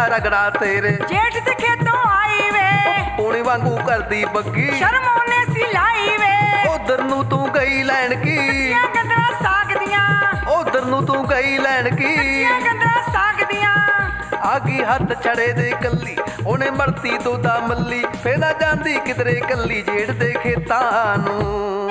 ਲੱਗਿਆ ਰਗੜਾ ਤੇਰੇ जेठ ते खेतों आई वे ਪੂਣੀ ਵਾਂਗੂ ਕਰਦੀ ਬੱਗੀ शर्म ओने सी लाई वे ਉਧਰ ਨੂੰ ਤੂੰ ਗਈ ਲੈਣ ਕੀ कच्चियां गंदरा साग दियां ਉਧਰ ਨੂੰ ਤੂੰ ਗਈ ਲੈਣ ਕੀ कच्चियां गंदरा साग दियां ਆ ਗਈ ਹੱਥ ਛੜੇ ਦੇ ਕੱਲੀ ਉਹਨੇ ਮਰਤੀ ਦੋਦਾ ਮੱਲੀ ਫੇਰ ਨਾ ਜਾਂਦੀ ਕਿਧਰੇ ਕੱਲੀ ਜੇੜ ਦੇ ਖੇਤਾਂ ਨੂੰ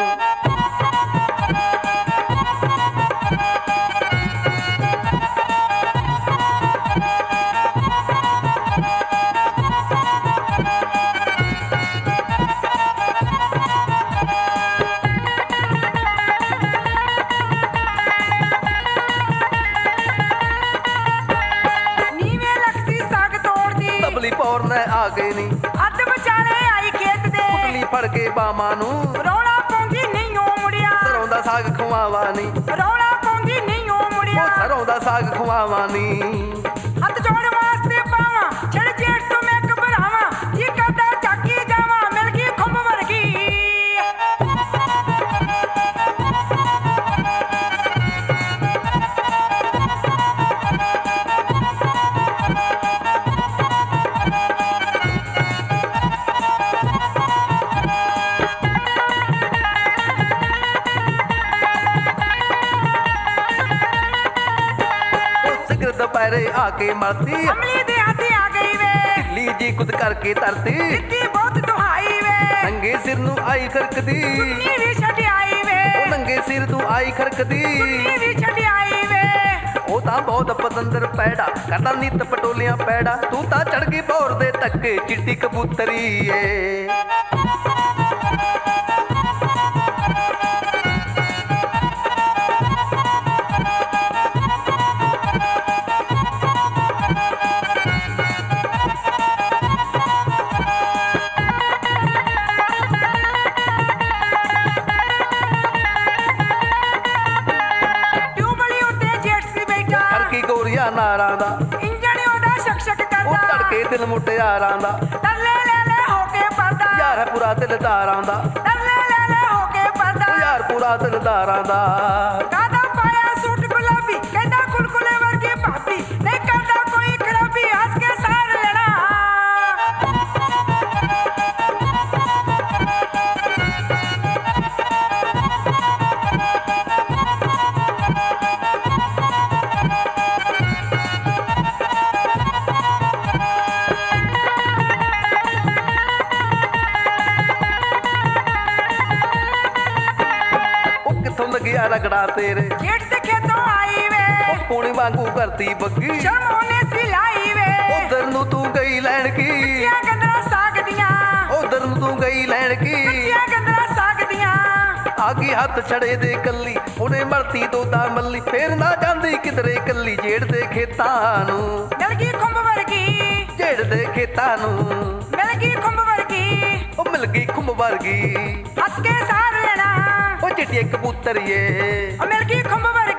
नीवे लक्सी साग तोड़ दी ਤਬਲੀ ਪੌਰ ਨੇ ਆ ਗਏ ਨੀ अध बचारे आई खेत दे ਕੁਟਲੀ ਫੜ ਕੇ ਬਾਵਾਂ ਨੂੰ रौला पौंदी नहीं ओ मुड़िया ਸਰੋਂ ਦਾ साग ਖਵਾਵਾ ਨੀ रौला पौंदी नहीं ओ मुड़िया ਉਹ ਸਰੋਂ ਦਾ साग ਖਵਾਵਾ ਨੀ हथ जोड़ वास्ते पावा छड़ जेठ तो मैं घबरावा जी करदा जागी जावा मिल गई खुंब वर्गी ਉਹ ਸਿਗਰ ਦੁਪਹਿਰੇ ਆ ਕੇ ਮਰਦੀ अमली दे हाथी आ गई वे ਲੀ ਜੀ ਕੁਦ ਕਰਕੇ ਧਰਤੀ दित्ती बहुत दुहाई वे ਨੰਗੇ ਸਿਰ ਨੂੰ ਆਈ ਖਰਕਦੀ नी भी छड़ आई वे ਉਹ ਨੰਗੇ ਸਿਰ ਨੂੰ ਆਈ ਖਰਕਦੀ नी भी छड़ आई वे ਉਹ ਤਾਂ ਬਹੁਤ ਪਤੰਦਰ ਪੈੜਾ ਕਰਦਾ ਨਿੱਤ ਪਟੋਲੀਆਂ ਪੈੜਾ ਤੂੰ ਤਾਂ ਚੜ ਗਈ ਭੌਰ ਦੇ ਤੱਕੇ ਚਿੱਟੀ ਕਬੂਤਰੀ ਏ ट्यूबली उत्ते जेठ सी बैठा ਖੜਕੀ ਗੋਰੀਆਂ ਨਾਰਾਂ ਦਾ इंजन ओदा शक शक ਉਹ करदा ਧੜਕੇ ਦਿਲ ਮੁਟਿਆਰਾਂ ਦਾ तरले ले होके पर्दा ਯਾਰ ਹੈ ਪੂਰਾ ਦਿਲਦਾਰਾਂ ਦਾ तरले ले होके पर्दा ਉਹ ਯਾਰ ਪੂਰਾ ਦਿਲਦਾਰਾਂ ਦਾ कादा पाया सूट गुलाबी कहदा कुलकुले वर्गी भाभी नहीं करदा कोई खराबी हंस के सार लेना ਉਹ ਕਿੱਥੋਂ ਲੱਗਿਆ ਰਗੜਾ ਤੇਰੇ जेठ ते खेतों आई वे ਉਹ ਪੂਣੀ ਵਾਂਗੂ ਕਰਦੀ ਬੱਗੀ शर्म ओने सी लाई वे ਉਧਰ ਨੂੰ ਤੂੰ ਗਈ ਲੈਣ ਕੀ कच्चियां गंदरा साग दियां ਉਧਰ ਨੂੰ ਤੂੰ ਗਈ ਲੈਣ ਕੀ कच्चियां गंदरा साग दियां ਆ ਗਈ ਹੱਥ ਛੜੇ ਦੇ ਕੱਲੀ ਉਹਨੇ ਮਰਤੀ ਦੋਦਾ ਮੱਲੀ ਫੇਰ ਨਾ ਜਾਂਦੀ ਕਿਧਰੇ ਕੱਲੀ ਜੇੜ ਦੇ ਖੇਤਾਂ ਨੂੰ मिल गई खुंब वर्गी ਜੇੜ ਦੇ ਖੇਤਾਂ ਨੂੰ मिल गई खुंब वर्गी ਉਹ ਮਿਲ ਗਈ ਖੁੰਬ ਵਰਗੀ हंस के सार लेना ਉਹ ਚਿੱਟੀ ਕਬੂਤਰੀਏ मिल गई खुंब वर्गी